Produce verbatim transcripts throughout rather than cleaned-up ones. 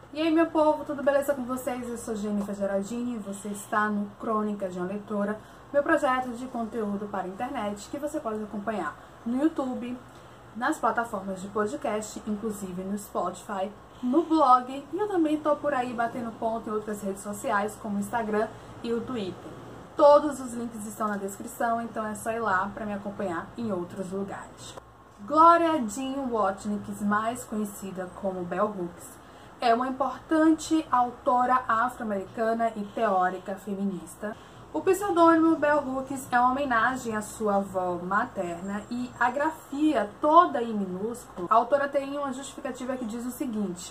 E aí, meu povo, tudo beleza com vocês? Eu sou Jennifer Geraldini e você está no Crônicas de uma Leitora, meu projeto de conteúdo para a internet que você pode acompanhar no YouTube, nas plataformas de podcast, inclusive no Spotify, no blog, e eu também estou por aí batendo ponto em outras redes sociais como o Instagram e o Twitter. Todos os links estão na descrição, então é só ir lá para me acompanhar em outros lugares. Gloria Jean Wozniak, mais conhecida como Bell Hooks, é uma importante autora afro-americana e teórica feminista. O pseudônimo Bell Hooks é uma homenagem à sua avó materna e a grafia toda em minúsculo. A autora tem uma justificativa que diz o seguinte: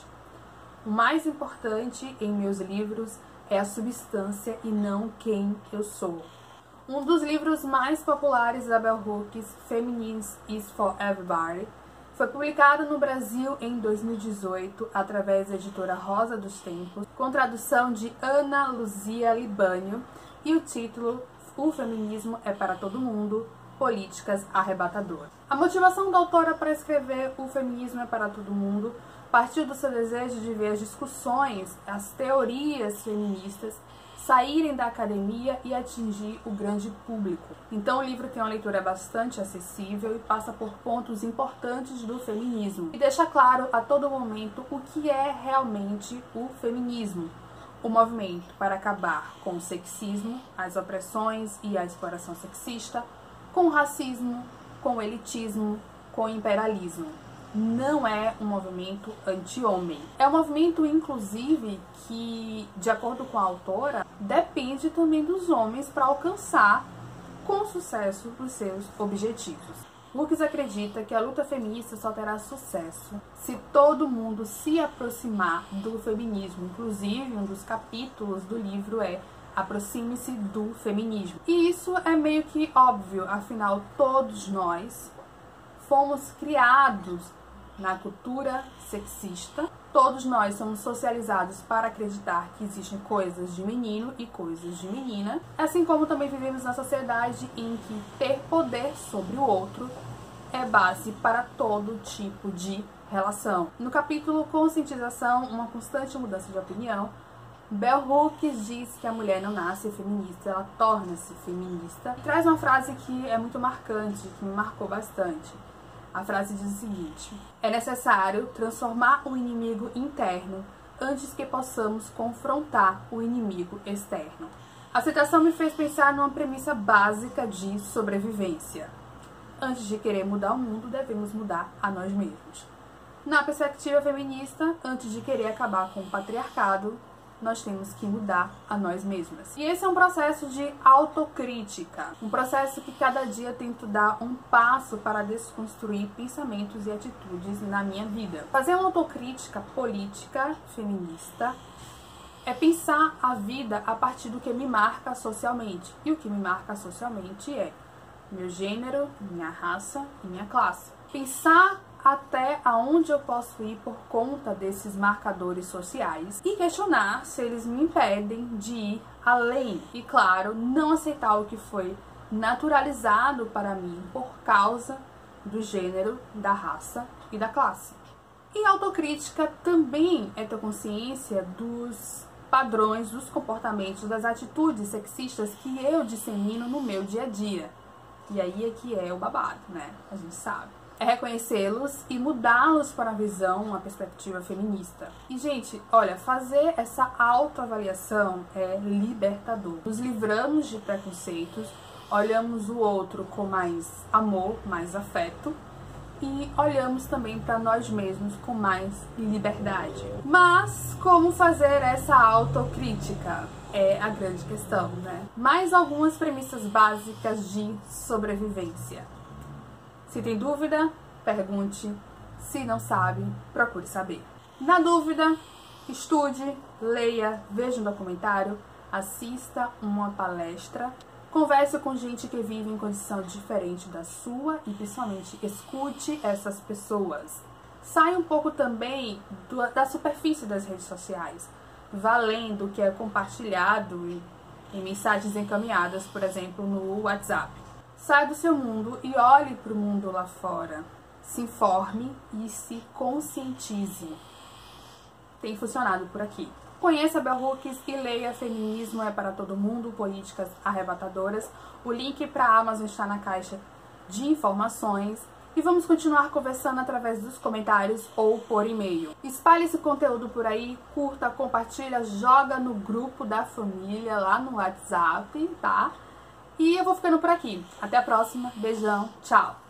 o mais importante em meus livros é a substância e não quem eu sou. Um dos livros mais populares da Bell Hooks, Feminist is for Everybody, foi publicado no Brasil em dois mil e dezoito através da editora Rosa dos Tempos, com tradução de Ana Luzia Libânio, e o título O Feminismo é para Todo Mundo, Políticas Arrebatadoras. A motivação da autora para escrever O Feminismo é para Todo Mundo partiu do seu desejo de ver as discussões, as teorias feministas saírem da academia e atingir o grande público. Então o livro tem uma leitura bastante acessível e passa por pontos importantes do feminismo e deixa claro a todo momento o que é realmente o feminismo, o movimento para acabar com o sexismo, as opressões e a exploração sexista, com o racismo, com o elitismo, com o imperialismo. Não é um movimento anti-homem. É um movimento, inclusive, que, de acordo com a autora, depende também dos homens para alcançar com sucesso os seus objetivos. Hooks acredita que a luta feminista só terá sucesso se todo mundo se aproximar do feminismo. Inclusive, um dos capítulos do livro é Aproxime-se do Feminismo. E isso é meio que óbvio, afinal, todos nós fomos criados na cultura sexista. Todos nós somos socializados para acreditar que existem coisas de menino e coisas de menina, assim como também vivemos na sociedade em que ter poder sobre o outro é base para todo tipo de relação. No capítulo Conscientização, uma constante mudança de opinião, Bell Hooks diz que a mulher não nasce feminista, ela torna-se feminista. E traz uma frase que é muito marcante, que me marcou bastante. A frase diz o seguinte: é necessário transformar o inimigo interno antes que possamos confrontar o inimigo externo. A citação me fez pensar numa premissa básica de sobrevivência. Antes de querer mudar o mundo, devemos mudar a nós mesmos. Na perspectiva feminista, antes de querer acabar com o patriarcado, nós temos que mudar a nós mesmas. E esse é um processo de autocrítica, um processo que cada dia tento dar um passo para desconstruir pensamentos e atitudes na minha vida. Fazer uma autocrítica política feminista é pensar a vida a partir do que me marca socialmente. E o que me marca socialmente é meu gênero, minha raça e minha classe. Pensar até aonde eu posso ir por conta desses marcadores sociais e questionar se eles me impedem de ir além. E claro, não aceitar o que foi naturalizado para mim por causa do gênero, da raça e da classe. E autocrítica também é ter consciência dos padrões, dos comportamentos, das atitudes sexistas que eu dissemino no meu dia a dia. E aí é que é o babado, né? A gente sabe. É reconhecê-los e mudá-los para a visão, uma perspectiva feminista. E, gente, olha, fazer essa autoavaliação é libertador. Nos livramos de preconceitos, olhamos o outro com mais amor, mais afeto, e olhamos também para nós mesmos com mais liberdade. Mas como fazer essa autocrítica? É a grande questão, né? Mais algumas premissas básicas de sobrevivência. Se tem dúvida, pergunte. Se não sabe, procure saber. Na dúvida, estude, leia, veja um documentário, assista uma palestra, converse com gente que vive em condição diferente da sua e principalmente escute essas pessoas. Saia um pouco também do, da superfície das redes sociais, valendo o que é compartilhado em, em mensagens encaminhadas, por exemplo, no WhatsApp. Saia do seu mundo e olhe para o mundo lá fora. Se informe e se conscientize. tem funcionado por aqui. Conheça a Bell Hooks e leia Feminismo é para Todo Mundo, Políticas Arrebatadoras. O link para a Amazon está na caixa de informações. E vamos continuar conversando através dos comentários ou por e-mail. Espalhe esse conteúdo por aí, curta, compartilha, joga no grupo da família lá no WhatsApp, tá? E eu vou ficando por aqui. Até a próxima. Beijão. Tchau.